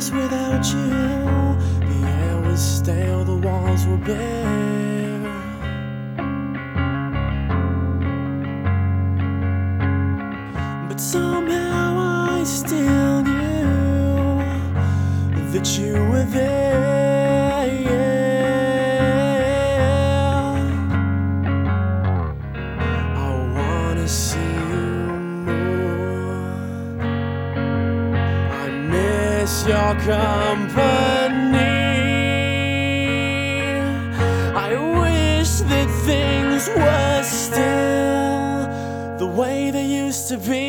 days without you. The air was stale, the walls were bare. But somehow I still knew that you were there. I wanna see you more. I miss your company. I wish that things were still the way they used to be.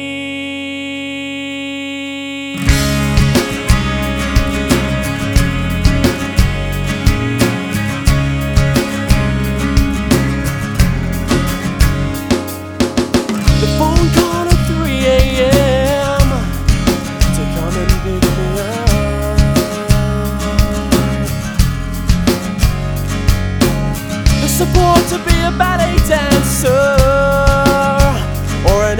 The phone call at 3 a.m. to come and pick me up. The support to be a ballet dancer or an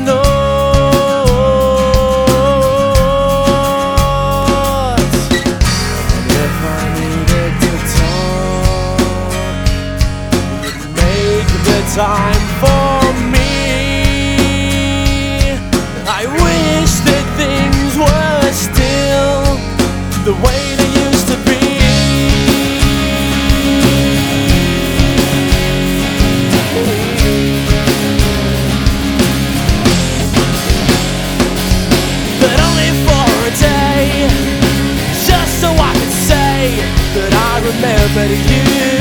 astronaut. And if I needed to talk, you'd make the time for me. I wish that things were still the way they used to be. But only for a day, just so I could say that I remembered you.